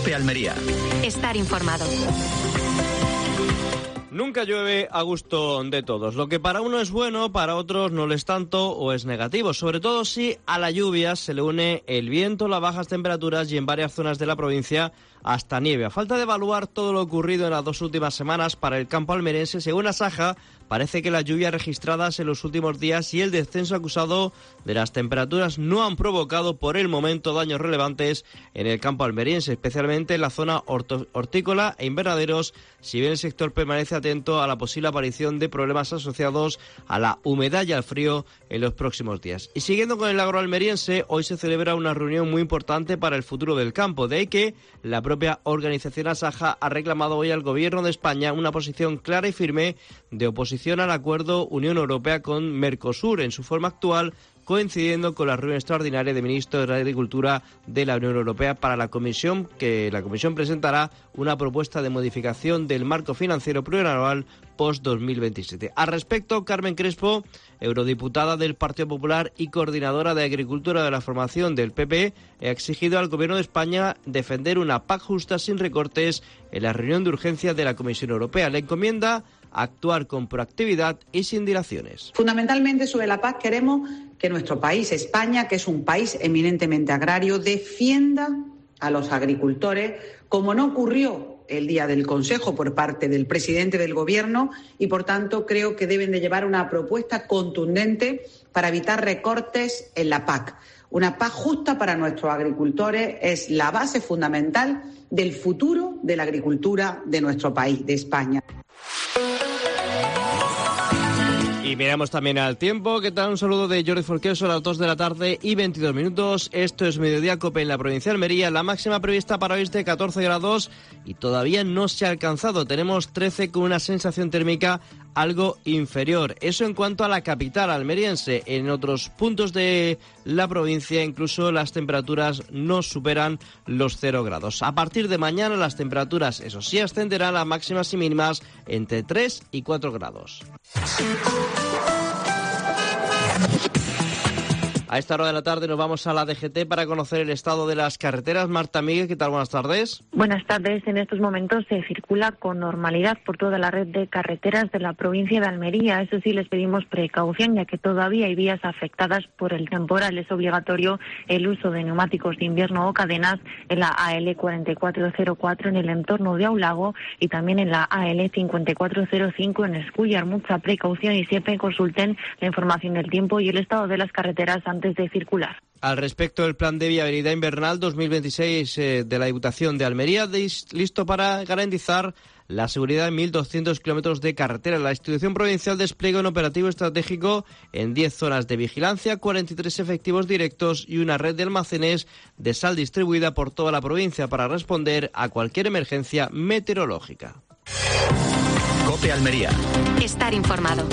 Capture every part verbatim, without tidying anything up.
COPE Almería. Estar informado. Nunca llueve a gusto de todos. Lo que para uno es bueno, para otros no lo es tanto o es negativo. Sobre todo si a la lluvia se le une el viento, las bajas temperaturas y en varias zonas de la provincia hasta nieve. A falta de evaluar todo lo ocurrido en las dos últimas semanas para el campo almeriense, según Asaja, parece que las lluvias registradas en los últimos días y el descenso acusado de las temperaturas no han provocado por el momento daños relevantes en el campo almeriense, especialmente en la zona hortícola e invernaderos, si bien el sector permanece atento a la posible aparición de problemas asociados a la humedad y al frío en los próximos días. Y siguiendo con el agro almeriense, hoy se celebra una reunión muy importante para el futuro del campo, de ahí que la propia organización Asaja ha reclamado hoy al Gobierno de España una posición clara y firme de oposición al acuerdo Unión Europea con Mercosur en su forma actual, coincidiendo con la reunión extraordinaria de ministros de la Agricultura de la Unión Europea para la Comisión, que la Comisión presentará una propuesta de modificación del marco financiero plurianual post dos mil veintisiete. Al respecto, Carmen Crespo, eurodiputada del Partido Popular y coordinadora de Agricultura de la formación del P P, ha exigido al Gobierno de España defender una P A C justa sin recortes en la reunión de urgencia de la Comisión Europea. Le encomienda actuar con proactividad y sin dilaciones. Fundamentalmente sobre la P A C queremos que nuestro país, España, que es un país eminentemente agrario, defienda a los agricultores, como no ocurrió el día del Consejo por parte del presidente del Gobierno, y por tanto creo que deben de llevar una propuesta contundente para evitar recortes en la P A C. Una P A C justa para nuestros agricultores es la base fundamental del futuro de la agricultura de nuestro país, de España. Y miramos también al tiempo. ¿Qué tal? Un saludo de Jordi Folquer, son las dos de la tarde y veintidós minutos. Esto es Mediodía Cope en la provincia de Almería. La máxima prevista para hoy es de catorce grados y todavía no se ha alcanzado. Tenemos trece con una sensación térmica algo inferior. Eso en cuanto a la capital almeriense. En otros puntos de la provincia incluso las temperaturas no superan los cero grados. A partir de mañana las temperaturas, eso sí, ascenderán a máximas y mínimas entre tres y cuatro grados. A esta hora de la tarde nos vamos a la D G T para conocer el estado de las carreteras. Marta Miguel, ¿qué tal? Buenas tardes. Buenas tardes. En estos momentos se circula con normalidad por toda la red de carreteras de la provincia de Almería. Eso sí, les pedimos precaución, ya que todavía hay vías afectadas por el temporal. Es obligatorio el uso de neumáticos de invierno o cadenas en la A L cuarenta y cuatro cero cuatro en el entorno de Aulago y también en la A L cincuenta y cuatro cero cinco en Escúllar. Mucha precaución y siempre consulten la información del tiempo y el estado de las carreteras antes de circular. Al respecto del plan de viabilidad invernal dos mil veintiséis eh, de la Diputación de Almería, listo para garantizar la seguridad en mil doscientos kilómetros de carretera. La institución provincial despliega un operativo estratégico en diez zonas de vigilancia, cuarenta y tres efectivos directos y una red de almacenes de sal distribuida por toda la provincia para responder a cualquier emergencia meteorológica. COPE Almería. Estar informado.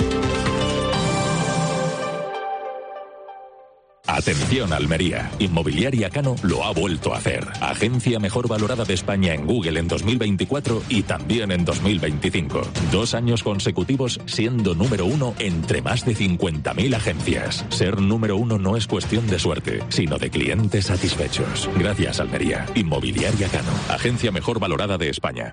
Atención Almería, Inmobiliaria Cano lo ha vuelto a hacer. Agencia mejor valorada de España en Google en dos mil veinticuatro y también en dos mil veinticinco. Dos años consecutivos siendo número uno entre más de cincuenta mil agencias. Ser número uno no es cuestión de suerte, sino de clientes satisfechos. Gracias Almería, Inmobiliaria Cano, agencia mejor valorada de España.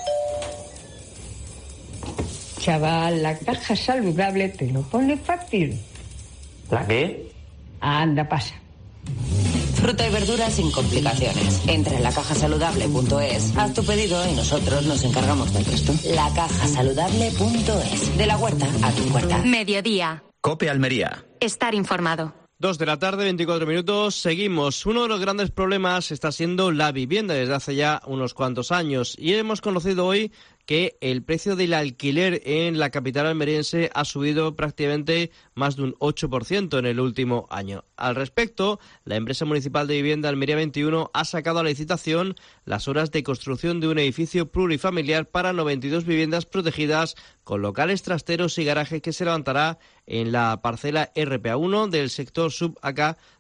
Chaval, la caja saludable te lo pone fácil. ¿La qué? Anda, pasa. Fruta y verdura sin complicaciones. Entra en la caja saludable punto es, haz tu pedido y nosotros nos encargamos del resto. la caja saludable punto es. De la huerta a tu puerta. Mediodía. COPE Almería. Estar informado. Dos de la tarde, veinticuatro minutos, seguimos. Uno de los grandes problemas está siendo la vivienda desde hace ya unos cuantos años y hemos conocido hoy que el precio del alquiler en la capital almeriense ha subido prácticamente más de un ocho por ciento en el último año. Al respecto, la empresa municipal de vivienda Almería veintiuno ha sacado a la licitación las obras de construcción de un edificio plurifamiliar para noventa y dos viviendas protegidas con locales trasteros y garajes que se levantará en la parcela R P A uno del sector sub A K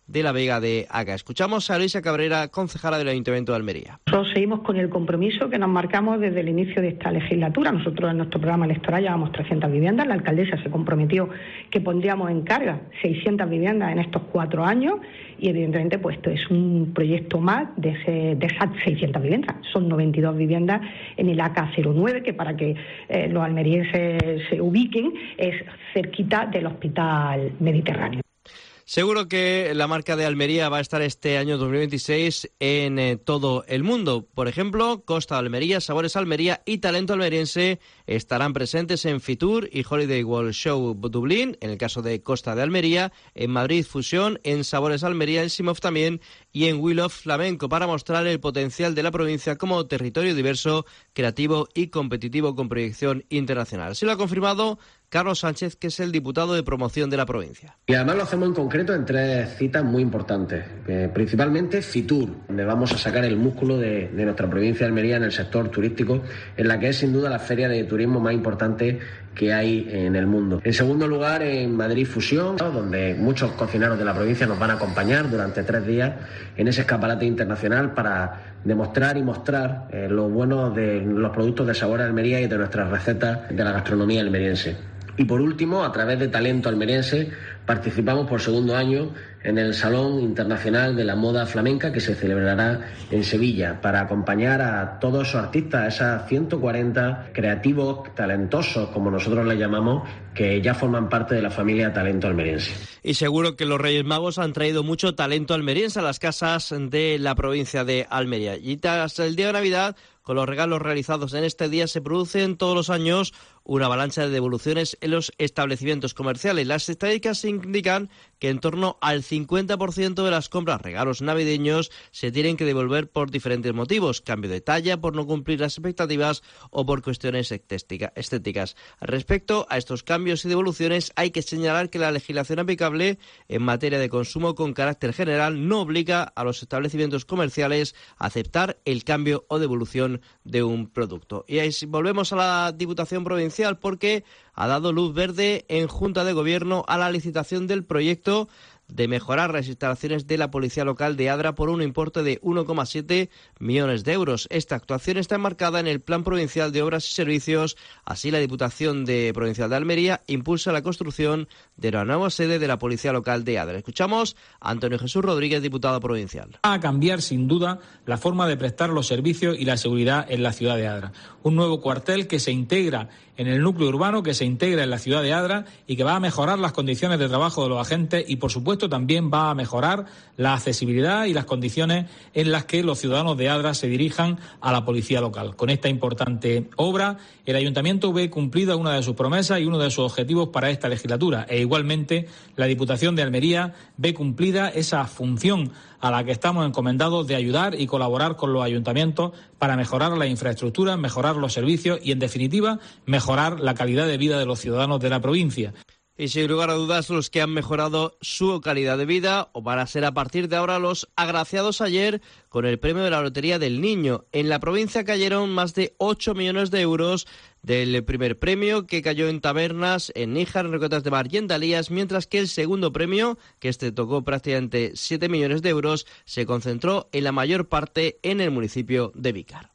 de la Vega de Aga. Escuchamos a Luisa Cabrera, concejala del Ayuntamiento de Almería. Nosotros seguimos con el compromiso que nos marcamos desde el inicio de esta legislatura. Nosotros en nuestro programa electoral llevamos trescientas viviendas. La alcaldesa se comprometió que pondríamos en carga seiscientas viviendas en estos cuatro años y evidentemente pues esto es un proyecto más de, ese, de esas seiscientas viviendas. Son noventa y dos viviendas en el A K cero nueve, que para que eh, los almerienses se ubiquen es cerquita del Hospital Mediterráneo. Seguro que la marca de Almería va a estar este año dos mil veintiséis en eh, todo el mundo. Por ejemplo, Costa de Almería, Sabores Almería y Talento Almeriense estarán presentes en Fitur y Holiday World Show Dublín, en el caso de Costa de Almería, en Madrid Fusión, en Sabores Almería, en Simov también y en Will of Flamenco, para mostrar el potencial de la provincia como territorio diverso, creativo y competitivo con proyección internacional. Así lo ha confirmado Carlos Sánchez, que es el diputado de promoción de la provincia. Y además lo hacemos en concreto en tres citas muy importantes, eh, principalmente Fitur, donde vamos a sacar el músculo de, de nuestra provincia de Almería en el sector turístico, en la que es sin duda la feria de turismo más importante que hay en el mundo. En segundo lugar, en Madrid Fusión, donde muchos cocineros de la provincia nos van a acompañar durante tres días en ese escaparate internacional para demostrar y mostrar eh, lo bueno de los productos de Sabor Almería y de nuestras recetas de la gastronomía almeriense. Y por último, a través de Talento Almeriense, participamos por segundo año en el Salón Internacional de la Moda Flamenca, que se celebrará en Sevilla, para acompañar a todos esos artistas, a esas ciento cuarenta creativos, talentosos, como nosotros les llamamos, que ya forman parte de la familia Talento Almeriense. Y seguro que los Reyes Magos han traído mucho talento almeriense a las casas de la provincia de Almería. Y tras el día de Navidad, con los regalos realizados en este día, se producen todos los años una avalancha de devoluciones en los establecimientos comerciales. Las estadísticas indican que en torno al cincuenta por ciento de las compras regalos navideños se tienen que devolver por diferentes motivos: cambio de talla, por no cumplir las expectativas o por cuestiones estéticas. Respecto a estos cambios y devoluciones, hay que señalar que la legislación aplicable en materia de consumo con carácter general no obliga a los establecimientos comerciales a aceptar el cambio o devolución de un producto. Y ahí volvemos a la Diputación Provincial, porque ha dado luz verde en Junta de Gobierno a la licitación del proyecto de mejorar las instalaciones de la Policía Local de Adra por un importe de uno coma siete millones de euros. Esta actuación está enmarcada en el Plan Provincial de Obras y Servicios. Así, la Diputación de Provincial de Almería impulsa la construcción de la nueva sede de la Policía Local de Adra. Escuchamos a Antonio Jesús Rodríguez, diputado provincial. Va a cambiar, sin duda, la forma de prestar los servicios y la seguridad en la ciudad de Adra. Un nuevo cuartel que se integra en el núcleo urbano, que se integra en la ciudad de Adra y que va a mejorar las condiciones de trabajo de los agentes y, por supuesto, también va a mejorar la accesibilidad y las condiciones en las que los ciudadanos de Adra se dirijan a la policía local. Con esta importante obra, el Ayuntamiento ve cumplida una de sus promesas y uno de sus objetivos para esta legislatura, e igualmente la Diputación de Almería ve cumplida esa función a la que estamos encomendados de ayudar y colaborar con los ayuntamientos para mejorar la infraestructura, mejorar los servicios y, en definitiva, mejorar la calidad de vida de los ciudadanos de la provincia. Y sin lugar a dudas, los que han mejorado su calidad de vida o van a ser a partir de ahora los agraciados ayer con el premio de la Lotería del Niño. En la provincia cayeron más de ocho millones de euros del primer premio, que cayó en Tabernas, en Níjar, en Roquetas de Mar y en Dalías, mientras que el segundo premio, que este tocó prácticamente siete millones de euros, se concentró en la mayor parte en el municipio de Vícar.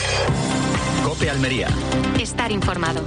COPE Almería. Estar informado.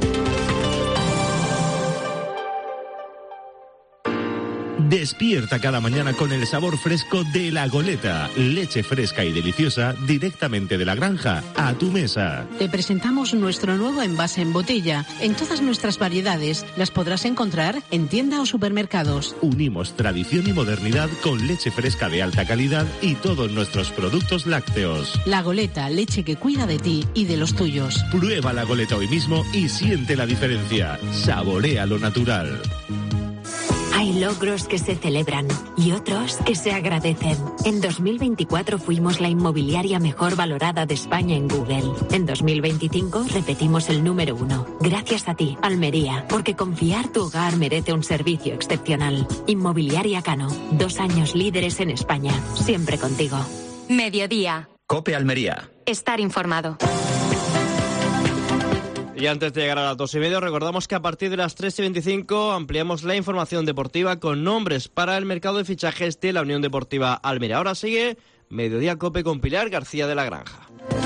Despierta cada mañana con el sabor fresco de La Goleta. Leche fresca y deliciosa directamente de la granja a tu mesa. Te presentamos nuestro nuevo envase en botella. En todas nuestras variedades las podrás encontrar en tienda o supermercados. Unimos tradición y modernidad con leche fresca de alta calidad y todos nuestros productos lácteos. La Goleta, leche que cuida de ti y de los tuyos. Prueba La Goleta hoy mismo y siente la diferencia. Saborea lo natural. Hay logros que se celebran y otros que se agradecen. En dos mil veinticuatro fuimos la inmobiliaria mejor valorada de España en Google. En dos mil veinticinco repetimos el número uno. Gracias a ti, Almería, porque confiar tu hogar merece un servicio excepcional. Inmobiliaria Cano, dos años líderes en España. Siempre contigo. Mediodía. COPE Almería. Estar informado. Y antes de llegar a las dos y media, recordamos que a partir de las tres y veinticinco ampliamos la información deportiva con nombres para el mercado de fichajes de la Unión Deportiva Almería. Ahora sigue Mediodía Cope con Pilar García de la Granja.